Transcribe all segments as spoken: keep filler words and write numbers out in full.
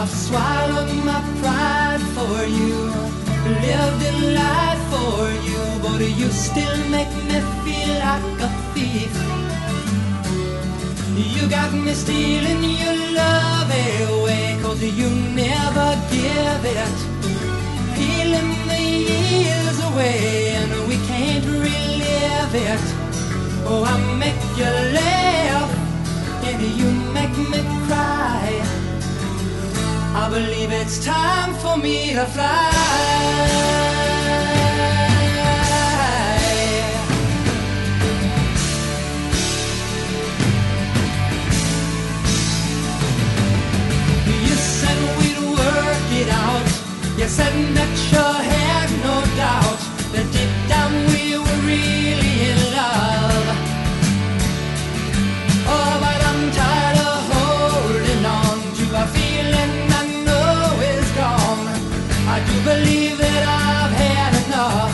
I've swallowed my pride for you, lived in light for you, but you still make me feel like a thief. You got me stealing your love away, 'cause you never give it. Peeling the years away and we can't relive it. Oh, I make you laugh and you make me cry. I believe it's time for me to fly. You said that you had no doubt that deep down we were really in love. Oh, but I'm tired of holding on to a feeling I know is gone. I do believe that I've had enough.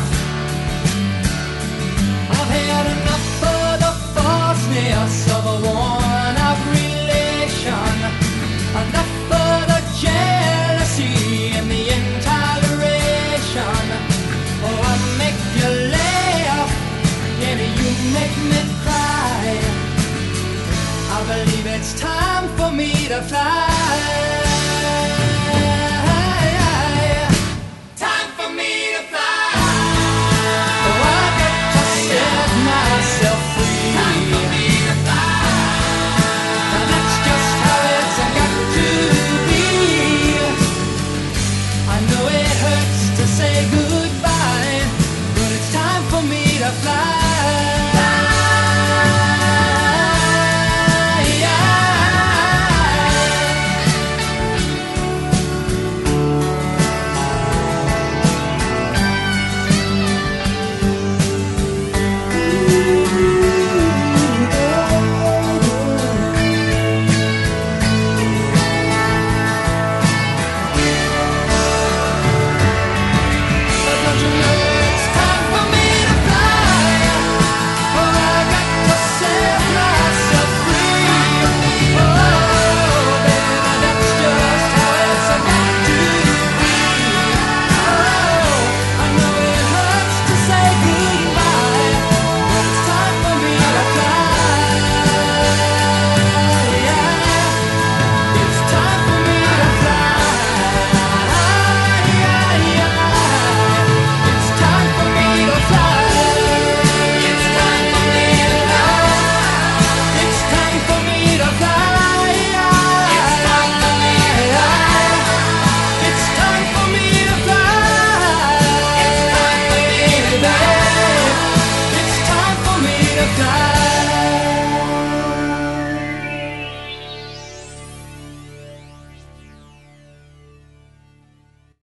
I've had enough of the falseness of a worn-out relation. Enough of the jealousy and the intoleration. Oh, I make you laugh and you make me cry. I believe it's time for me to fly. Time for me to fly. Oh, I got to set myself free. Time for me to fly. Now that's just how it's got to be. I know it hurts to say goodbye, but it's time for me to fly.